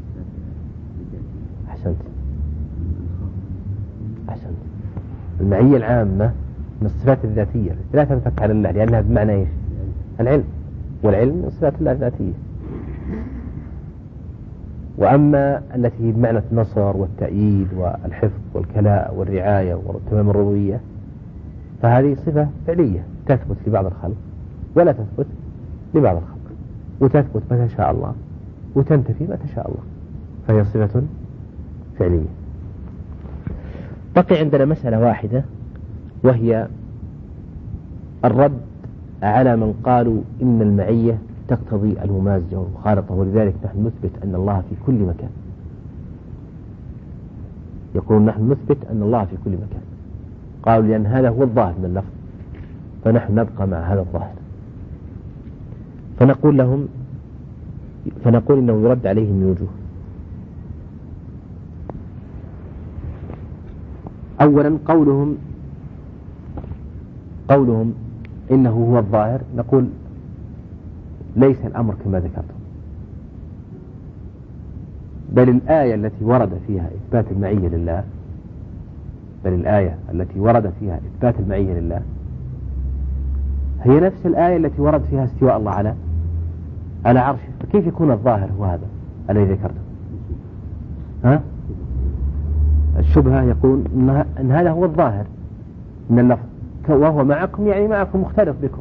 أحسنت. المعية العامة من الصفات الذاتية لا تنفك على الله، لأنها بمعنى إيش؟ العلم، والعلم من صفات الله الذاتية. وأما التي بمعنى النصر والتأييد والحفظ والكلاء والرعاية وتمام الربوبية فهذه صفة فعلية تثبت لبعض الخلق ولا تثبت لبعض الخلق، وتثبت متى شاء الله وتنتفي متى شاء الله، فهي صفة فعلية. بقي عندنا مسألة واحدة، وهي الرد على من قالوا إن المعية تقتضي الممازجة والمخالطة، ولذلك نحن نثبت أن الله في كل مكان. يقول نحن نثبت أن الله في كل مكان، قالوا لأن هذا هو الظاهر من اللفظ، فنحن نبقى مع هذا الظاهر. فنقول إنه يرد عليهم من وجوه. أولا قولهم إنه هو الظاهر، نقول ليس الأمر كما ذكرتم، بل الآية التي ورد فيها إثبات المعية لله هي نفس الآية التي ورد فيها استواء الله على عرشه، فكيف يكون الظاهر هو هذا الذي ذكرته؟ الشبهة يقول أن هذا هو الظاهر من اللفظ، وهو معكم، يعني معكم مختلط بكم،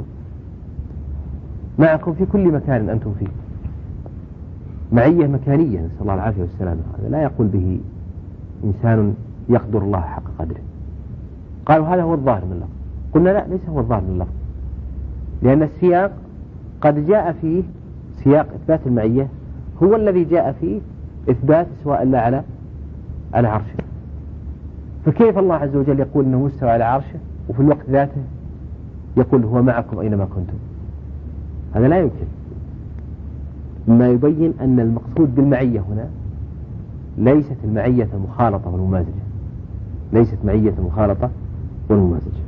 معكم في كل مكان أنتم فيه، معية مكانية نسأل الله العافية والسلامة. هذا لا يقول به إنسان يقدر الله حق قدره. قالوا هذا هو الظاهر من اللفظ، قلنا لا، ليس هو الظاهر من اللفظ، لأن السياق قد جاء فيه سياق إثبات المعية هو الذي جاء فيه إثبات استواء الله على عرشه. فكيف الله عز وجل يقول أنه مستوى على عرشه وفي الوقت ذاته يقول هو معكم أينما كنتم؟ هذا لا يمكن. ما يبين أن المقصود بالمعية هنا ليست المعية المخالطة والممازجة، ليست معية المخالطة والممازجة.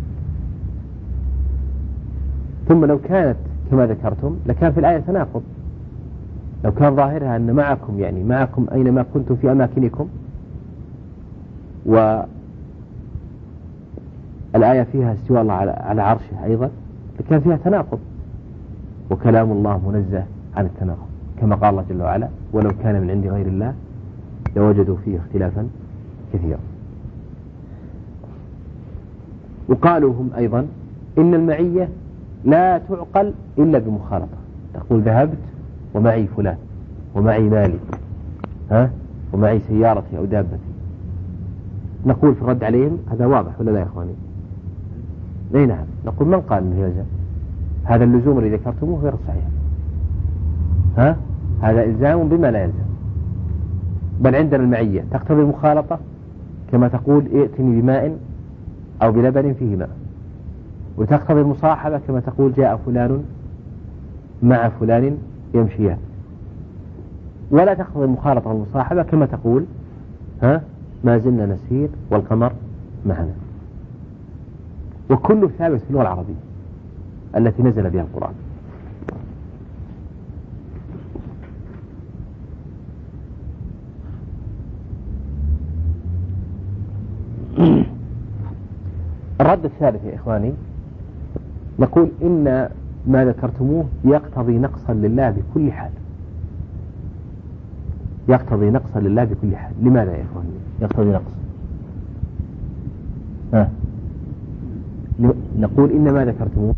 ثم لو كانت كما ذكرتم لكان في الآية تناقض، لو كان ظاهرها أن معكم يعني معكم أينما كنتم في أماكنكم، والآية فيها استواء الله على عرشه أيضا، لكان فيها تناقض، وكلام الله منزه عن التناقض، كما قال الله جل وعلا: ولو كان من عند غير الله لوجدوا فيه اختلافا كثيرا. وقالوا هم أيضا إن المعية لا تعقل إلا بمخالطة. تقول ذهبت ومعي فلان ومعي مالي ومعي سيارتي أو دابتي. نقول في الرد عليهم هذا واضح ولا لا يا إخواني؟ أي نعم. نقول من قال أنه يلزم؟ هذا اللزوم الذي ذكرتموه غير صحيح. هذا إلزام بما لا يلزم. بل عندنا المعية تقتضي المخالطة، كما تقول ائتني بماء أو بلبن فيه ماء، وتقتضي المصاحبة كما تقول جاء فلان مع فلان يمشيان، ولا تقتضي المخالطة والمصاحبة كما تقول ما زلنا نسير والقمر معنا. وكله ثابت في اللغة العربية التي نزل بها القرآن. الرد الثالث يا إخواني، نقول إن ما ذكرتموه يقتضي نقصا لله بكل حال. يقتضي نقصا لله بكل حال. لماذا يا إخواني يقتضي نقص؟ نقول إن ما ذكرتموه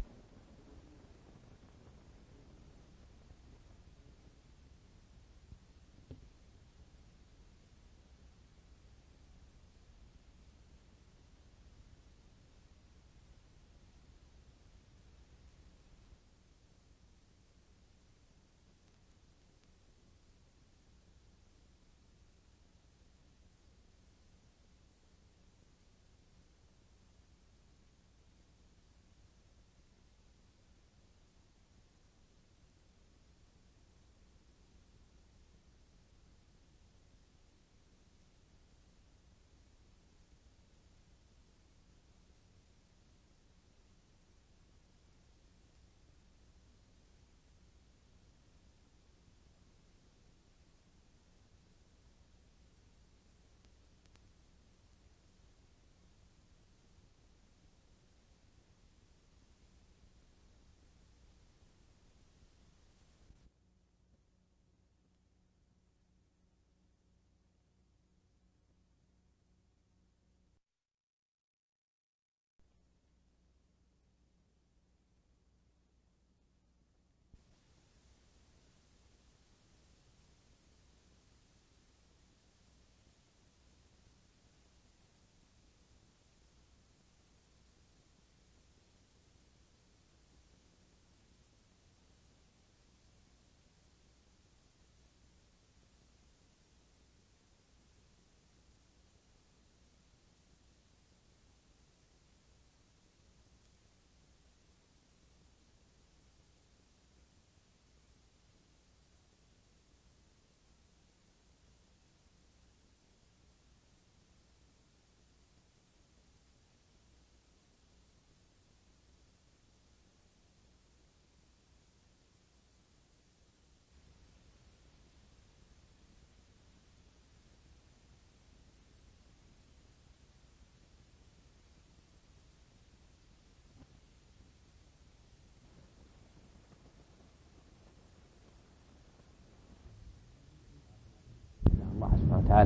تعالى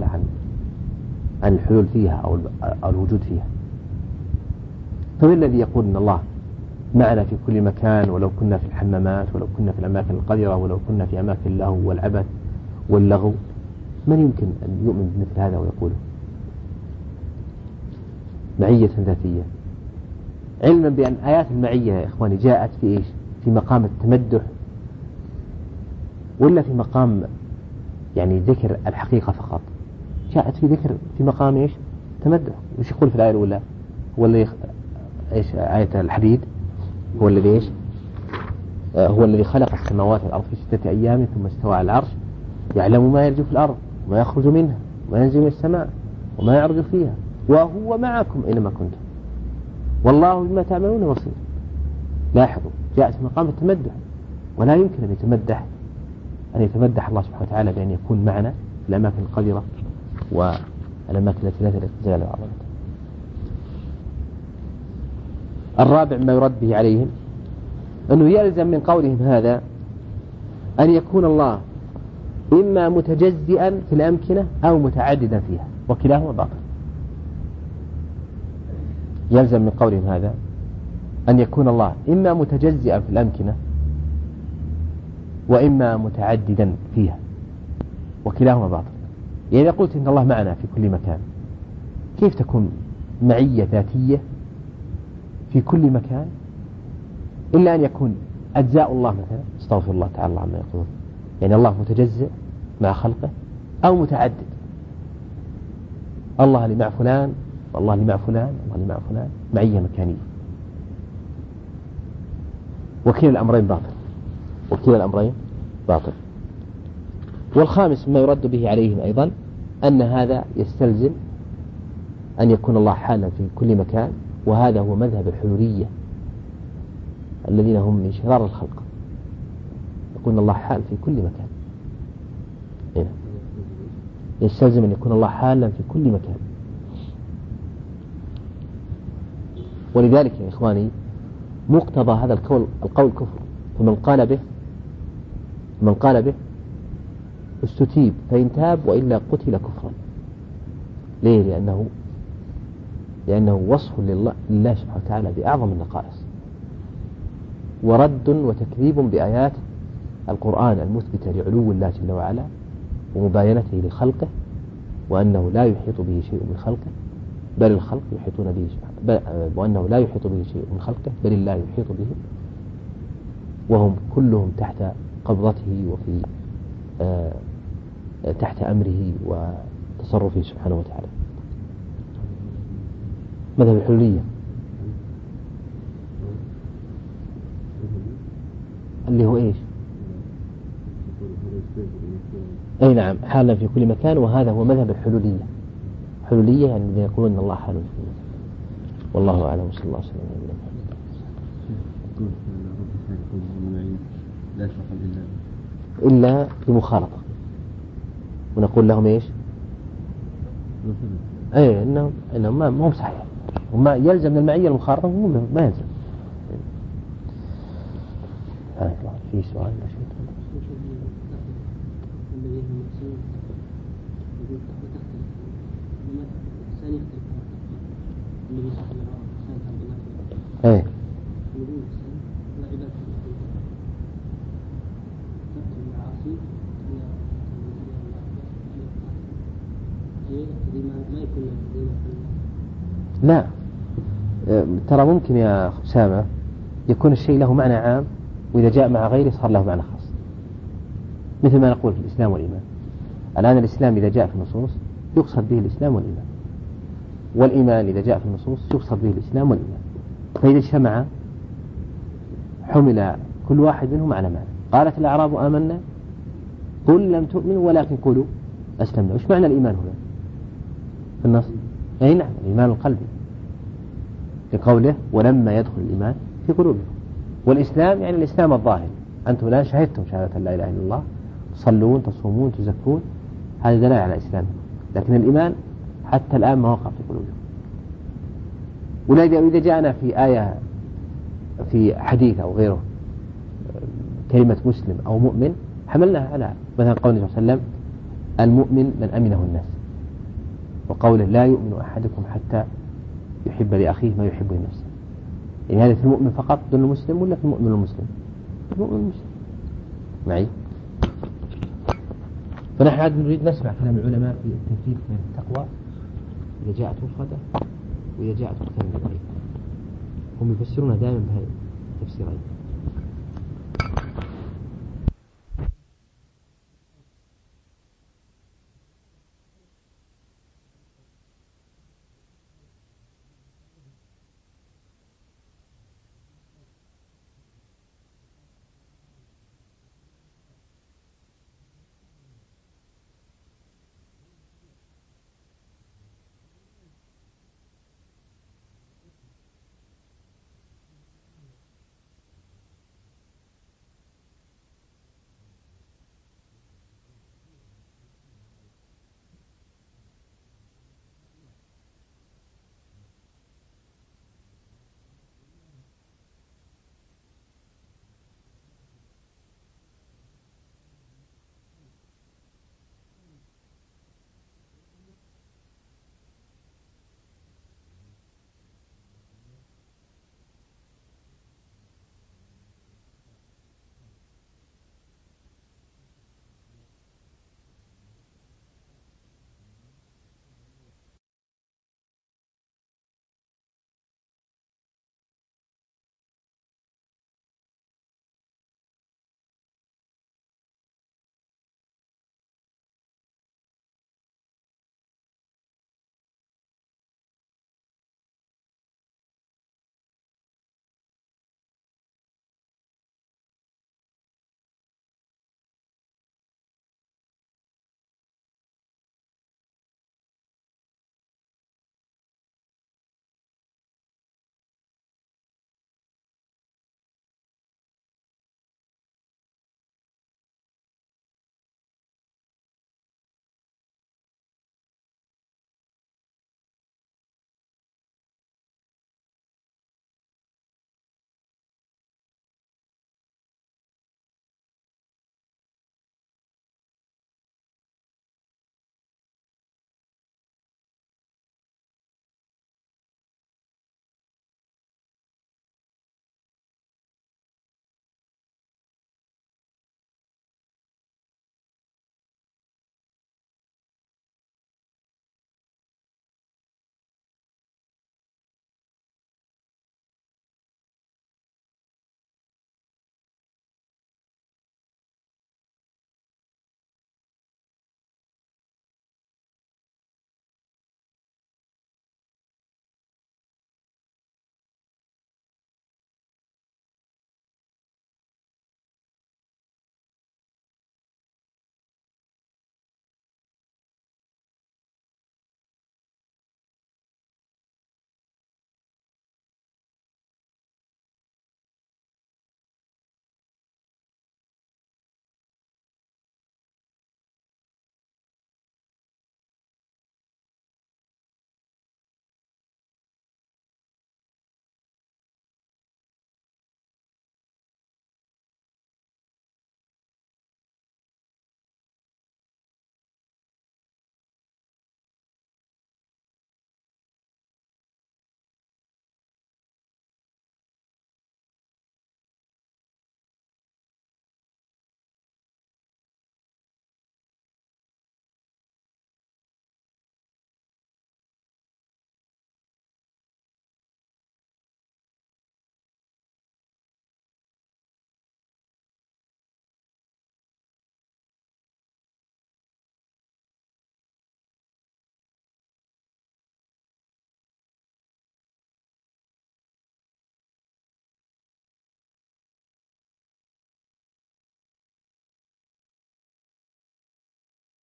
عن الحلول فيها أو الوجود فيها. فمن الذي يقول أن الله معنا في كل مكان، ولو كنا في الحمامات، ولو كنا في الأماكن القذرة، ولو كنا في أماكن اللهو والعبث واللغو؟ من يمكن أن يؤمن بمثل هذا ويقوله؟ معية ذاتية، علما بأن آيات المعية يا إخواني جاءت في إيش؟ في مقام التمدح، ولا في مقام يعني ذكر الحقيقة فقط؟ جاءت في ذكر في مقام إيش؟ تمدح. وش يقول في الآية الأولى؟ هو الذي إيش؟ آية الحديد، هو الذي إيش؟ هو الذي خلق السماوات والأرض في 6 أيام ثم استوى على العرش، يعلم ما يلج في الأرض وما يخرج منها وما ينزل من السماء وما يعرج فيها وهو معكم أينما كنتم والله بما تعملون بصير. لاحظوا، جاءت في مقام التمدح، ولا يمكن أن يتمدح الله سبحانه وتعالى بأن يكون معنا في الأماكن القذرة والأماكن التي لا تليق بجلاله وعظمته. الرابع ما يرد به عليهم أنه يلزم من قولهم هذا أن يكون الله إما متجزئا في الأمكنة أو متعددا فيها، وكلاهما باطل. يلزم من قولهم هذا أن يكون الله إما متجزئا في الأمكنة وإما متعددا فيها، وكلاهما باطل. يعني إذا قلت إن الله معنا في كل مكان، كيف تكون معية ذاتية في كل مكان إلا أن يكون أجزاء الله مثلا، استغفر الله تعالى عما يقولون، يعني الله متجزئ مع خلقه أو متعدد، الله اللي مع فلان والله اللي مع فلان والله اللي مع فلان، معية مكانية. وكلا الأمرين باطل، وكلا الأمرين باطل. والخامس ما يرد به عليهم أيضا أن هذا يستلزم أن يكون الله حالا في كل مكان، وهذا هو مذهب الحلولية الذين هم من شرار الخلق، يكون الله حال في كل مكان. هنا يستلزم أن يكون الله حالا في كل مكان. ولذلك يا إخواني مقتضى هذا القول كفر، فمن قال به استتيب فإن تاب وإلا قتل كفرا. ليه؟ لأنه وصف لله سبحانه وتعالى بأعظم النقائص، ورد وتكذيب بآيات القرآن المثبتة لعلو الله جل وعلا ومباينته لخلقه، وأنه لا يحيط به شيء من خلقه بل الخلق يحيطون به، وأنه لا يحيط به شيء من خلقه بل الله يحيط به، وهم كلهم تحت قبضته وفي تحت أمره وتصرفه سبحانه وتعالى. مذهب الحلولية اللي هو إيش؟ أي نعم، حالا في كل مكان، وهذا هو مذهب الحلولية. حلولية يعني يقولون أن الله حال في كل مكان. والله أعلم، وصلى الله وسلم على نبينا محمد. إلا بمخالطة، ونقول لهم إيش؟ أي إنهم ما هم صحيح، وما يلزم من المعية المخالطة ما يلزم. في سؤال لا شيء. ايه لا، ترى ممكن يا أسامة يكون الشيء له معنى عام، وإذا جاء مع غيره صار له معنى خاص، مثل ما نقول في الإسلام والإيمان. الآن الإسلام إذا جاء في النصوص يقصد به الإسلام والإيمان، والإيمان إذا جاء في النصوص يقصد به الإسلام والإيمان. فإذا اجتمع حمل كل واحد منهم على معنى. قالت الأعراب آمنا قل لم تؤمنوا ولكن قولوا أسلمنا. وش معنى الإيمان هنا في النص؟ أي نعم، الإيمان القلبي في قوله ولما يدخل الإيمان في قلوبكم. والإسلام يعني الإسلام الظاهر، أنتم الآن شهدتم شهادة لا إله إلا الله، تصلون تصومون تزكون، هذا دلالة على الإسلام. لكن الإيمان حتى الآن ما وقع في قلوبهم. وإذا جاءنا في آية في حديث أو غيره كلمة مسلم أو مؤمن حملناها على مثلا قول النبي صلى الله عليه وسلم المؤمن من أمنه الناس، وقوله لا يؤمن أحدكم حتى يحب لأخيه ما يحب لنفسه. يعني هذا في المؤمن فقط دون المسلم ولا في المؤمن المسلم؟ المؤمن المسلم معي. فنحن عاد نريد نسمع كلام العلماء في التفريق بين التقوى إذا جاءت مفردة وإذا جاءت مختلفة. هم يفسرونها دائما بهذه التفسيرين.